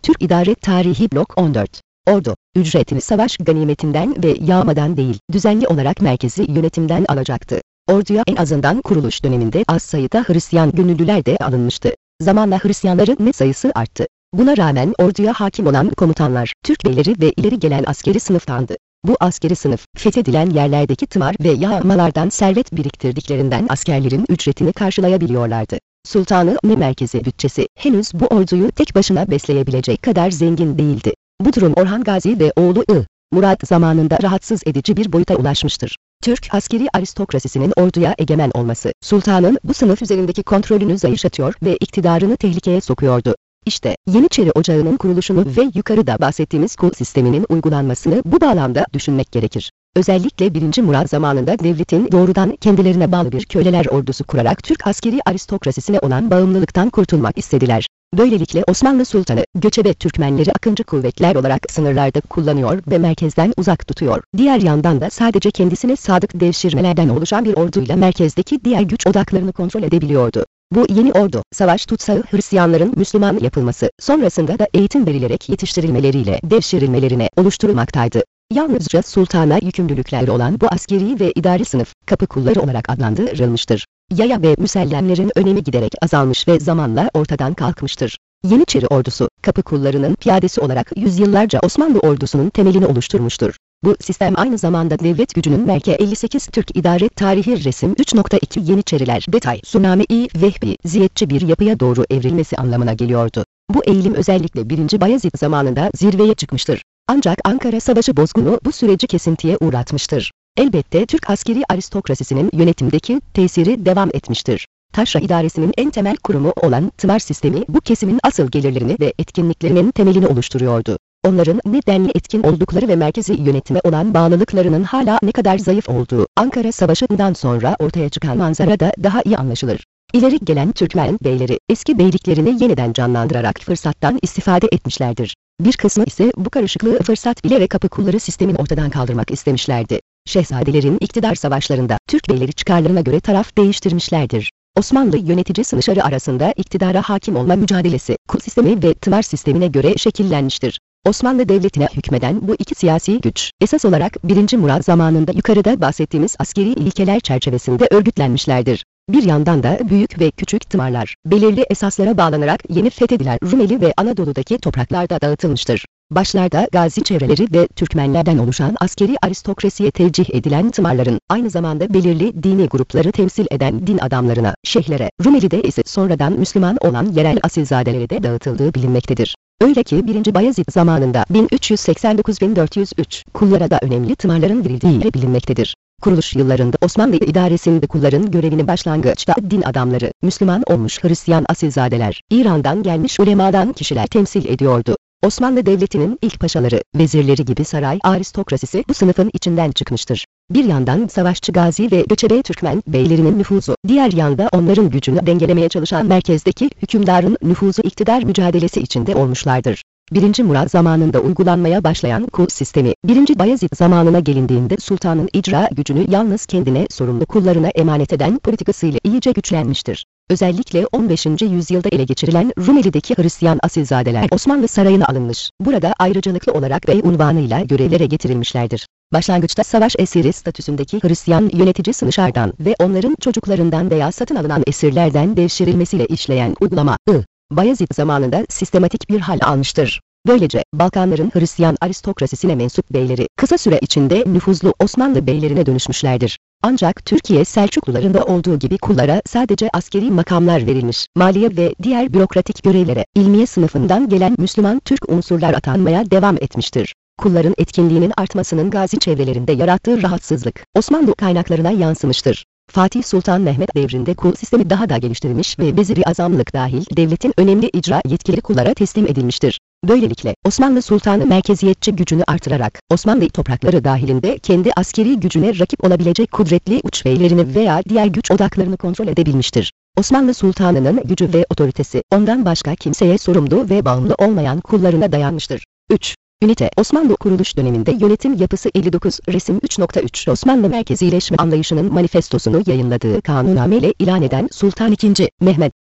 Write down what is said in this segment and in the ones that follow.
Türk İdare Tarihi Blok 14. Ordu, ücretini savaş ganimetinden ve yağmadan değil, düzenli olarak merkezi yönetimden alacaktı. Orduya en azından kuruluş döneminde az sayıda Hristiyan gönüllüler de alınmıştı. Zamanla Hristiyanların net sayısı arttı. Buna rağmen orduya hakim olan komutanlar, Türk beyleri ve ileri gelen askeri sınıftandı. Bu askeri sınıf, fethedilen yerlerdeki tımar ve yağmalardan servet biriktirdiklerinden askerlerin ücretini karşılayabiliyorlardı. Sultanı ne merkezi bütçesi henüz bu orduyu tek başına besleyebilecek kadar zengin değildi. Bu durum Orhan Gazi ve oğlu Murat zamanında rahatsız edici bir boyuta ulaşmıştır. Türk askeri aristokrasisinin orduya egemen olması, sultanın bu sınıf üzerindeki kontrolünü zayıflatıyor ve iktidarını tehlikeye sokuyordu. İşte Yeniçeri Ocağı'nın kuruluşunu ve yukarıda bahsettiğimiz kul sisteminin uygulanmasını bu bağlamda düşünmek gerekir. Özellikle 1. Murat zamanında devletin doğrudan kendilerine bağlı bir köleler ordusu kurarak Türk askeri aristokrasisine olan bağımlılıktan kurtulmak istediler. Böylelikle Osmanlı Sultanı, göçebe Türkmenleri akıncı kuvvetler olarak sınırlarda kullanıyor ve merkezden uzak tutuyor. Diğer yandan da sadece kendisine sadık devşirmelerden oluşan bir orduyla merkezdeki diğer güç odaklarını kontrol edebiliyordu. Bu yeni ordu, savaş tutsağı Hristiyanların Müslüman yapılması, sonrasında da eğitim verilerek yetiştirilmeleriyle devşirilmelerine oluşturulmaktaydı. Yalnızca sultana yükümlülükleri olan bu askeri ve idari sınıf, kapı kulları olarak adlandırılmıştır. Yaya ve müsellemlerin önemi giderek azalmış ve zamanla ortadan kalkmıştır. Yeniçeri ordusu, kapı kullarının piyadesi olarak yüzyıllarca Osmanlı ordusunun temelini oluşturmuştur. Bu sistem aynı zamanda devlet gücünün merke 58 Türk İdare Tarihi Resim 3.2 Yeniçeriler detay Tsunami-i Vehbi ziyetçi bir yapıya doğru evrilmesi anlamına geliyordu. Bu eğilim özellikle 1. Bayezid zamanında zirveye çıkmıştır. Ancak Ankara Savaşı bozgunu bu süreci kesintiye uğratmıştır. Elbette Türk askeri aristokrasisinin yönetimdeki tesiri devam etmiştir. Taşra idaresinin en temel kurumu olan tımar sistemi bu kesimin asıl gelirlerini ve etkinliklerinin temelini oluşturuyordu. Onların ne denli etkin oldukları ve merkezi yönetime olan bağlılıklarının hala ne kadar zayıf olduğu Ankara Savaşı'ndan sonra ortaya çıkan manzarada daha iyi anlaşılır. İleri gelen Türkmen beyleri eski beyliklerini yeniden canlandırarak fırsattan istifade etmişlerdir. Bir kısmı ise bu karışıklığı fırsat bilerek kapı kulları sistemini ortadan kaldırmak istemişlerdi. Şehzadelerin iktidar savaşlarında Türk beyleri çıkarlarına göre taraf değiştirmişlerdir. Osmanlı yönetici sınıfları arasında iktidara hakim olma mücadelesi, kul sistemi ve tımar sistemine göre şekillenmiştir. Osmanlı Devleti'ne hükmeden bu iki siyasi güç, esas olarak 1. Murat zamanında yukarıda bahsettiğimiz askeri ilkeler çerçevesinde örgütlenmişlerdir. Bir yandan da büyük ve küçük tımarlar, belirli esaslara bağlanarak yeni fethedilen Rumeli ve Anadolu'daki topraklarda dağıtılmıştır. Başlarda Gazi çevreleri ve Türkmenlerden oluşan askeri aristokrasiye tevcih edilen tımarların, aynı zamanda belirli dini grupları temsil eden din adamlarına, şeyhlere, Rumeli'de ise sonradan Müslüman olan yerel asilzadelere de dağıtıldığı bilinmektedir. Öyle ki 1. Bayezid zamanında 1389-1403 kullara da önemli tımarların verildiği bilinmektedir. Kuruluş yıllarında Osmanlı idaresinde kulların görevini başlangıçta din adamları, Müslüman olmuş Hristiyan asilzadeler, İran'dan gelmiş ulemadan kişiler temsil ediyordu. Osmanlı Devleti'nin ilk paşaları, vezirleri gibi saray aristokrasisi bu sınıfın içinden çıkmıştır. Bir yandan savaşçı Gazi ve göçebe Türkmen beylerinin nüfuzu, diğer yanda onların gücünü dengelemeye çalışan merkezdeki hükümdarın nüfuzu iktidar mücadelesi içinde olmuşlardır. 1. Murat zamanında uygulanmaya başlayan kul sistemi, 1. Bayezid zamanına gelindiğinde sultanın icra gücünü yalnız kendine sorumlu kullarına emanet eden politikasıyla iyice güçlenmiştir. Özellikle 15. yüzyılda ele geçirilen Rumeli'deki Hristiyan asilzadeler Osmanlı sarayına alınmış, burada ayrıcalıklı olarak bey unvanıyla görevlere getirilmişlerdir. Başlangıçta savaş esiri statüsündeki Hristiyan yönetici sınıflardan ve onların çocuklarından veya satın alınan esirlerden devşirilmesiyle işleyen uygulama, Bayezid zamanında sistematik bir hal almıştır. Böylece Balkanların Hristiyan aristokrasisine mensup beyleri kısa süre içinde nüfuzlu Osmanlı beylerine dönüşmüşlerdir. Ancak Türkiye Selçuklularında olduğu gibi kullara sadece askeri makamlar verilmiş, maliye ve diğer bürokratik görevlere ilmiye sınıfından gelen Müslüman Türk unsurlar atanmaya devam etmiştir. Kulların etkinliğinin artmasının Gazi çevrelerinde yarattığı rahatsızlık, Osmanlı kaynaklarına yansımıştır. Fatih Sultan Mehmet devrinde kul sistemi daha da geliştirilmiş ve vezir-i azamlık dahil devletin önemli icra yetkileri kullara teslim edilmiştir. Böylelikle Osmanlı Sultanı merkeziyetçi gücünü artırarak Osmanlı toprakları dahilinde kendi askeri gücüne rakip olabilecek kudretli uç beylerini veya diğer güç odaklarını kontrol edebilmiştir. Osmanlı Sultanı'nın gücü ve otoritesi ondan başka kimseye sorumlu ve bağımlı olmayan kullarına dayanmıştır. 3. Ünite Osmanlı kuruluş döneminde yönetim yapısı 59 Resim 3.3 Osmanlı merkezileşme anlayışının manifestosunu yayınladığı kanunname ile ilan eden Sultan II. Mehmet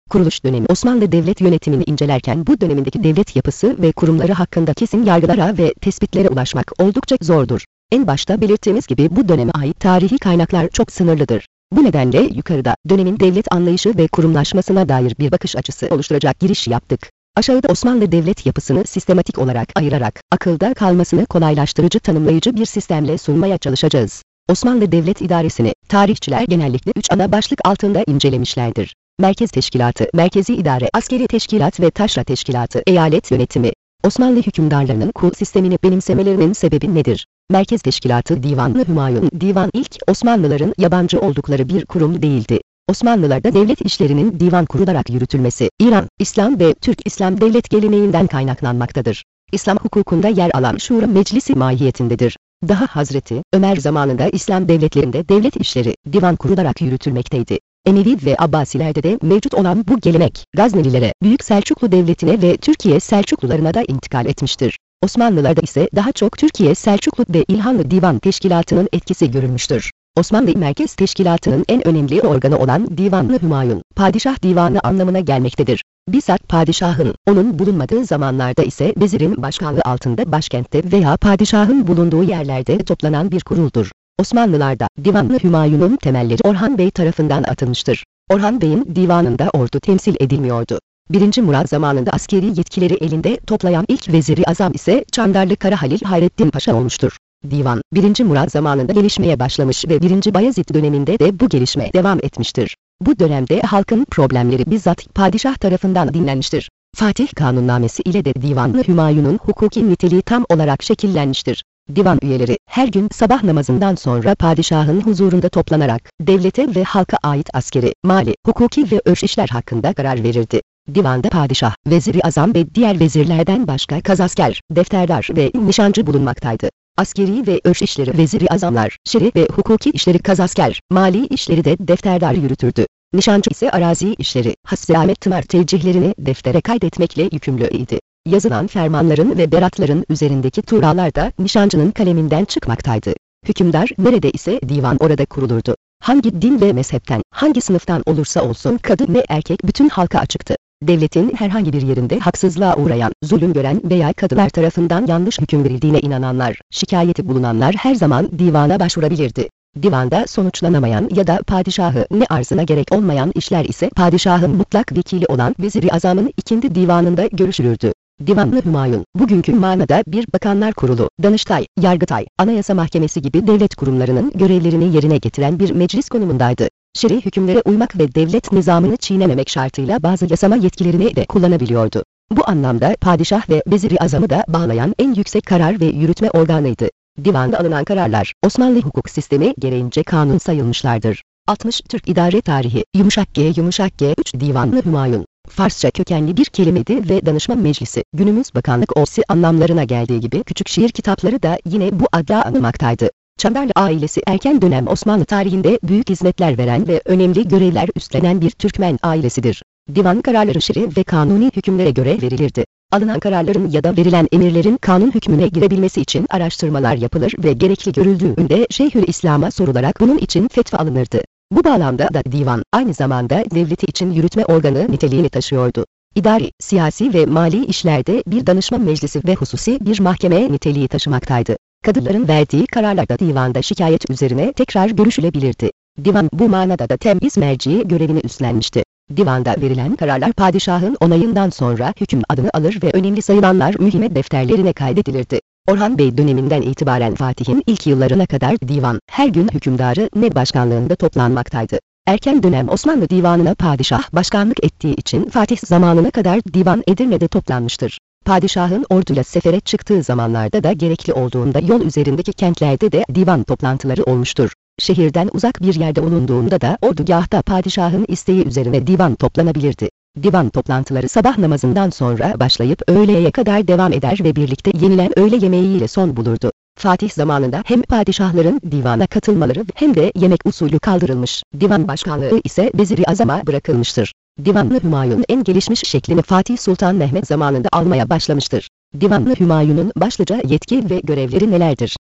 Kuruluş dönemi Osmanlı devlet yönetimini incelerken bu dönemindeki devlet yapısı ve kurumları hakkında kesin yargılara ve tespitlere ulaşmak oldukça zordur. En başta belirttiğimiz gibi bu döneme ait tarihi kaynaklar çok sınırlıdır. Bu nedenle yukarıda dönemin devlet anlayışı ve kurumlaşmasına dair bir bakış açısı oluşturacak giriş yaptık. Aşağıda Osmanlı devlet yapısını sistematik olarak ayırarak akılda kalmasını kolaylaştırıcı tanımlayıcı bir sistemle sunmaya çalışacağız. Osmanlı devlet idaresini tarihçiler genellikle 3 ana başlık altında incelemişlerdir. Merkez Teşkilatı, Merkezi İdare, Askeri Teşkilat ve Taşra Teşkilatı, Eyalet Yönetimi. Osmanlı hükümdarlarının kul sistemini benimsemelerinin sebebi nedir? Merkez Teşkilatı Divan-ı Hümayun, divan ilk Osmanlıların yabancı oldukları bir kurum değildi. Osmanlılarda devlet işlerinin divan kurularak yürütülmesi, İran, İslam ve Türk İslam devlet geleneğinden kaynaklanmaktadır. İslam hukukunda yer alan şura meclisi mahiyetindedir. Daha Hazreti Ömer zamanında İslam devletlerinde devlet işleri divan kurularak yürütülmekteydi. Emevi ve Abbasilerde de mevcut olan bu gelenek, Gaznelilere, Büyük Selçuklu Devleti'ne ve Türkiye Selçuklularına da intikal etmiştir. Osmanlılarda ise daha çok Türkiye Selçuklu ve İlhanlı Divan Teşkilatı'nın etkisi görülmüştür. Osmanlı Merkez Teşkilatı'nın en önemli organı olan Divan-ı Hümayun, padişah divanı anlamına gelmektedir. Bizzat padişahın, onun bulunmadığı zamanlarda ise vezirin başkanlığı altında başkentte veya padişahın bulunduğu yerlerde toplanan bir kuruldur. Osmanlılarda Divan-ı Hümayun'un temelleri Orhan Bey tarafından atılmıştır. Orhan Bey'in divanında ordu temsil edilmiyordu. 1. Murat zamanında askeri yetkileri elinde toplayan ilk veziri azam ise Çandarlı Kara Halil Hayrettin Paşa olmuştur. Divan, 1. Murat zamanında gelişmeye başlamış ve 1. Bayezid döneminde de bu gelişme devam etmiştir. Bu dönemde halkın problemleri bizzat padişah tarafından dinlenmiştir. Fatih Kanunnamesi ile de Divan-ı Hümayun'un hukuki niteliği tam olarak şekillenmiştir. Divan üyeleri her gün sabah namazından sonra padişahın huzurunda toplanarak devlete ve halka ait askeri, mali, hukuki ve örf işler hakkında karar verirdi. Divanda padişah, veziri azam ve diğer vezirlerden başka kazasker, defterdar ve nişancı bulunmaktaydı. Askeri ve örf işleri veziri azamlar, şer'i ve hukuki işleri kazasker, mali işleri de defterdar yürütürdü. Nişancı ise arazi işleri, hassâmet tımar tevcihlerini deftere kaydetmekle yükümlüydü. Yazılan fermanların ve beratların üzerindeki tuğralar da nişancının kaleminden çıkmaktaydı. Hükümdar nerede ise divan orada kurulurdu. Hangi din ve mezhepten, hangi sınıftan olursa olsun kadın ve erkek bütün halka açıktı. Devletin herhangi bir yerinde haksızlığa uğrayan, zulüm gören veya kadılar tarafından yanlış hüküm verildiğine inananlar, şikayeti bulunanlar her zaman divana başvurabilirdi. Divanda sonuçlanamayan ya da padişahı ne arzına gerek olmayan işler ise padişahın mutlak vekili olan Vezir-i Azam'ın ikindi divanında görüşülürdü. Divan-ı Hümayun, bugünkü manada bir bakanlar kurulu, Danıştay, Yargıtay, Anayasa Mahkemesi gibi devlet kurumlarının görevlerini yerine getiren bir meclis konumundaydı. Şer'i hükümlere uymak ve devlet nizamını çiğnememek şartıyla bazı yasama yetkilerini de kullanabiliyordu. Bu anlamda padişah ve Vezir-i Azam'ı da bağlayan en yüksek karar ve yürütme organıydı. Divanda alınan kararlar, Osmanlı hukuk sistemi gereğince kanun sayılmışlardır. 60 Türk İdare Tarihi, yumuşak G 3 Divan-ı Hümayun. Farsça kökenli bir kelimeydi ve danışma meclisi, günümüz bakanlık ofisi anlamlarına geldiği gibi küçük şiir kitapları da yine bu adla anılmaktaydı. Çandarlı ailesi erken dönem Osmanlı tarihinde büyük hizmetler veren ve önemli görevler üstlenen bir Türkmen ailesidir. Divan kararları şer'i ve kanuni hükümlere göre verilirdi. Alınan kararların ya da verilen emirlerin kanun hükmüne girebilmesi için araştırmalar yapılır ve gerekli görüldüğünde Şeyhülislam'a sorularak bunun için fetva alınırdı. Bu bağlamda da divan, aynı zamanda devleti için yürütme organı niteliğini taşıyordu. İdari, siyasi ve mali işlerde bir danışma meclisi ve hususi bir mahkeme niteliği taşımaktaydı. Kadıların verdiği kararlarda divanda şikayet üzerine tekrar görüşülebilirdi. Divan bu manada da temyiz merci görevini üstlenmişti. Divanda verilen kararlar padişahın onayından sonra hüküm adını alır ve önemli sayılanlar mühime defterlerine kaydedilirdi. Orhan Bey döneminden itibaren Fatih'in ilk yıllarına kadar divan, her gün hükümdarı ne başkanlığında toplanmaktaydı. Erken dönem Osmanlı divanına padişah başkanlık ettiği için Fatih zamanına kadar divan Edirne'de toplanmıştır. Padişahın orduyla sefere çıktığı zamanlarda da gerekli olduğunda yol üzerindeki kentlerde de divan toplantıları olmuştur. Şehirden uzak bir yerde olunduğunda da ordugahta padişahın isteği üzerine divan toplanabilirdi. Divan toplantıları sabah namazından sonra başlayıp öğleye kadar devam eder ve birlikte yenilen öğle yemeğiyle son bulurdu. Fatih zamanında hem padişahların divana katılmaları hem de yemek usulü kaldırılmış, divan başkanlığı ise Vezir-i Azam'a bırakılmıştır. Divan-ı Hümayun en gelişmiş şeklini Fatih Sultan Mehmet zamanında almaya başlamıştır. Divan-ı Hümayun'un başlıca yetki ve görevleri nelerdir?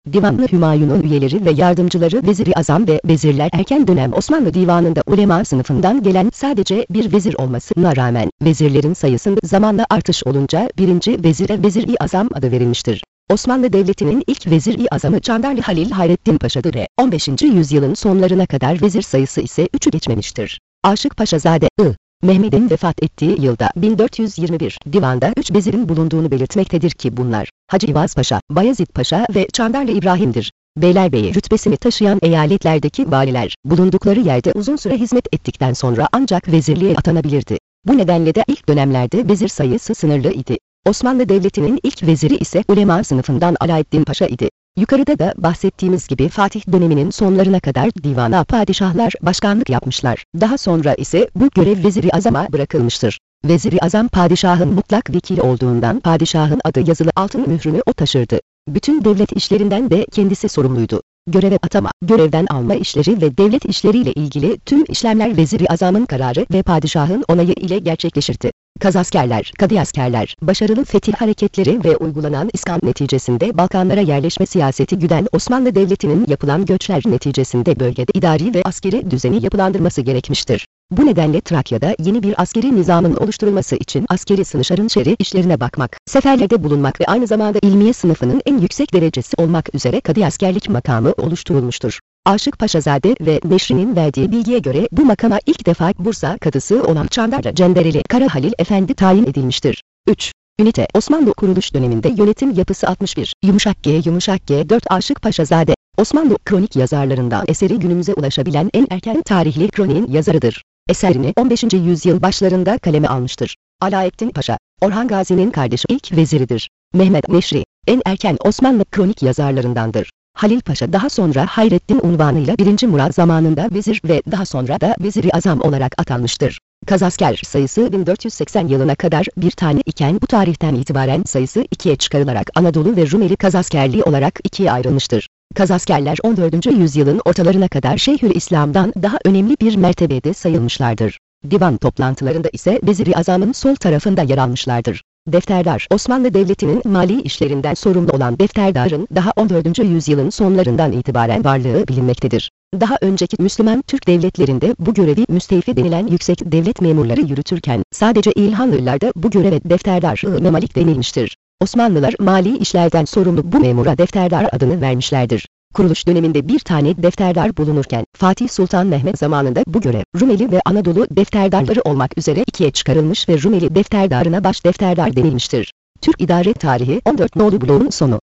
Divanlı Hümayun'un üyeleri ve yardımcıları Vezir-i Azam ve vezirler erken dönem Osmanlı divanında ulema sınıfından gelen sadece bir vezir olmasına rağmen vezirlerin sayısında zamanla artış olunca birinci vezire Vezir-i Azam adı verilmiştir. Osmanlı Devleti'nin ilk Vezir-i Azamı Çandarlı Halil Hayrettin Paşa'dır ve 15. yüzyılın sonlarına kadar vezir sayısı ise 3'ü geçmemiştir. Aşık Paşazade Mehmet'in vefat ettiği yılda 1421 divanda 3 vezirin bulunduğunu belirtmektedir ki bunlar Hacı İvaz Paşa, Bayezid Paşa ve Çandarlı İbrahim'dir. Beylerbeyi rütbesini taşıyan eyaletlerdeki valiler bulundukları yerde uzun süre hizmet ettikten sonra ancak vezirliğe atanabilirdi. Bu nedenle de ilk dönemlerde vezir sayısı sınırlı idi. Osmanlı Devleti'nin ilk veziri ise ulema sınıfından Alaeddin Paşa idi. Yukarıda da bahsettiğimiz gibi Fatih döneminin sonlarına kadar divana padişahlar başkanlık yapmışlar. Daha sonra ise bu görev Vezir-i Azam'a bırakılmıştır. Vezir-i Azam padişahın mutlak vekili olduğundan padişahın adı yazılı altın mührünü o taşırdı. Bütün devlet işlerinden de kendisi sorumluydu. Göreve atama, görevden alma işleri ve devlet işleriyle ilgili tüm işlemler Vezir-i Azam'ın kararı ve padişahın onayı ile gerçekleşirdi. Kazaskerler, Kadıyaskerler, başarılı fetih hareketleri ve uygulanan iskan neticesinde Balkanlara yerleşme siyaseti güden Osmanlı Devleti'nin yapılan göçler neticesinde bölgede idari ve askeri düzeni yapılandırması gerekmiştir. Bu nedenle Trakya'da yeni bir askeri nizamın oluşturulması için askeri sınışarın şer'i işlerine bakmak, seferlerde bulunmak ve aynı zamanda ilmiye sınıfının en yüksek derecesi olmak üzere kadıyaskerlik makamı oluşturulmuştur. Aşık Paşazade ve Neşri'nin verdiği bilgiye göre bu makama ilk defa Bursa kadısı olan Çandarlı Cendereli Kara Halil Efendi tayin edilmiştir. 3. Ünite Osmanlı kuruluş döneminde yönetim yapısı 61. Yumuşak G 4 Aşık Paşazade Osmanlı kronik yazarlarından eseri günümüze ulaşabilen en erken tarihli kroniğin yazarıdır. Eserini 15. yüzyıl başlarında kaleme almıştır. Alaeddin Paşa, Orhan Gazi'nin kardeşi ilk veziridir. Mehmet Neşri, en erken Osmanlı kronik yazarlarındandır. Halil Paşa daha sonra Hayrettin unvanıyla 1. Murat zamanında vezir ve daha sonra da Vezir-i Azam olarak atanmıştır. Kazasker sayısı 1480 yılına kadar bir tane iken bu tarihten itibaren sayısı 2'ye çıkarılarak Anadolu ve Rumeli kazaskerliği olarak ikiye ayrılmıştır. Kazaskerler 14. yüzyılın ortalarına kadar Şeyhülislam'dan daha önemli bir mertebede sayılmışlardır. Divan toplantılarında ise Vezir-i Azam'ın sol tarafında yer almışlardır. Defterdar, Osmanlı Devleti'nin mali işlerinden sorumlu olan defterdarın daha 14. yüzyılın sonlarından itibaren varlığı bilinmektedir. Daha önceki Müslüman Türk devletlerinde bu görevi müstevfi denilen yüksek devlet memurları yürütürken sadece İlhanlılarda bu göreve defterdar-ı memalik denilmiştir. Osmanlılar mali işlerden sorumlu bu memura defterdar adını vermişlerdir. Kuruluş döneminde bir tane defterdar bulunurken Fatih Sultan Mehmet zamanında bu görev Rumeli ve Anadolu defterdarları olmak üzere ikiye çıkarılmış ve Rumeli defterdarına baş defterdar denilmiştir. Türk idare tarihi 14 nolu bloğun sonu.